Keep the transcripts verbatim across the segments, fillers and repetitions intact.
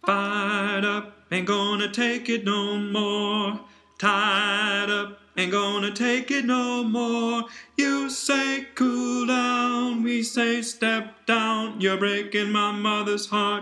Fired up, ain't gonna take it no more. Tied up, ain't gonna take it no more. You say cool down, we say step down. You're breaking my mother's heart.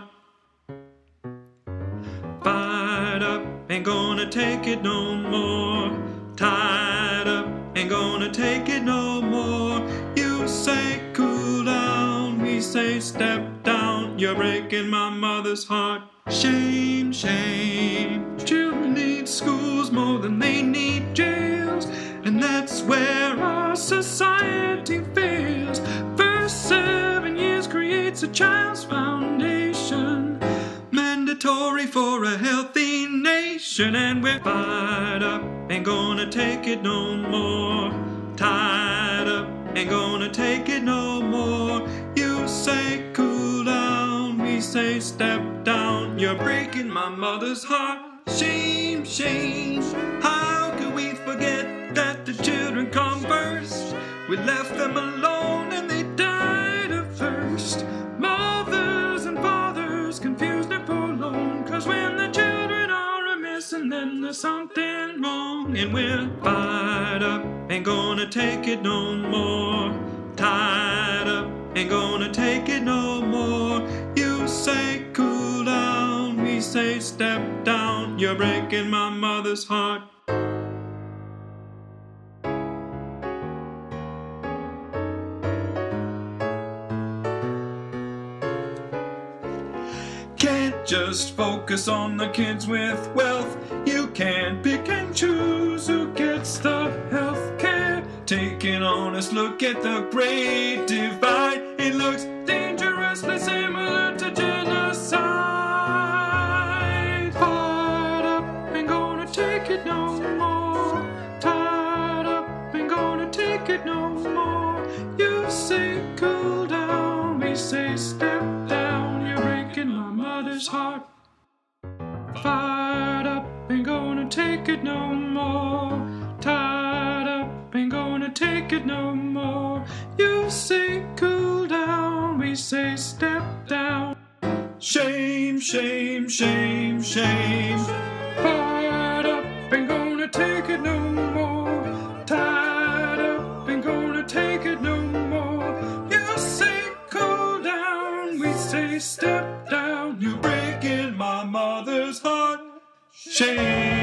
Fired up, ain't gonna take it no more. Tied up, ain't gonna take it no more. You say cool down, we say step down. You're breaking my mother's heart. Shame, shame. Children need schools more than they need jails, and that's where our society fails. First seven years creates a child's foundation, mandatory for a healthy nation. And we're fired up, ain't gonna take it no more. Tied up, ain't gonna take it no more. You say cool down, we say step down. You're breaking my mother's heart. Shame, shame. How can we forget that the children come first? We left them alone and they died of thirst. Mothers and fathers confused and forlorn, 'cause when the children are amiss, and then there's something wrong. And we're fired up, ain't gonna take it no more. Tied up, ain't gonna take it no more. You say cool down, we say step down. You're breaking my mother's heart. Can't just focus on the kids with wealth. You can't pick and choose who gets the health care. Take an honest look at the great divide. It looks dangerously similar to genocide. Fired up, ain't gonna take it no more. Tied up, ain't gonna take it no more. You say cool down, we say step down. You're breaking my mother's heart. Fired up, ain't gonna take it no more. Tied up, ain't gonna take it no more. You say cool down, we say step down. Shame, shame, shame, shame. Fired up, ain't gonna take it no more. Tied up, ain't gonna take it no more. You say cool down, we say step down. You're breaking my mother's heart. Shame.